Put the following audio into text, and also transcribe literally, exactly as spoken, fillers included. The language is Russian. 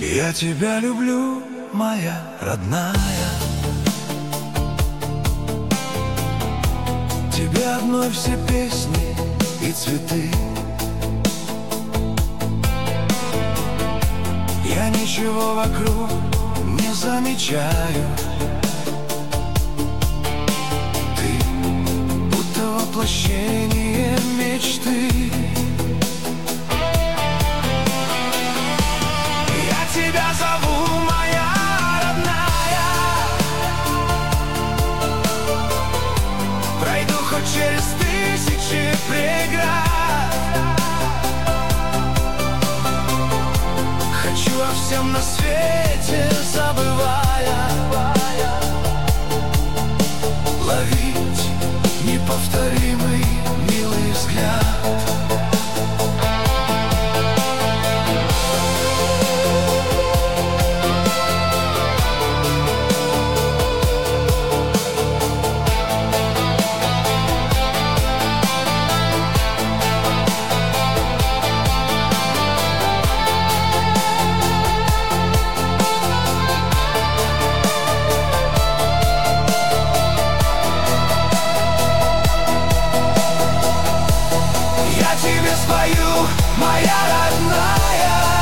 Я тебя люблю, моя родная. Тебе одной все песни и цветы. Я ничего вокруг не замечаю. Ты будто воплощение мечты. Я тебя зову, моя родная. Пройду хоть через тысячи преград. Хочу о всем на свете, забывая, ловить неповторимый милый взгляд. Спою, моя родная.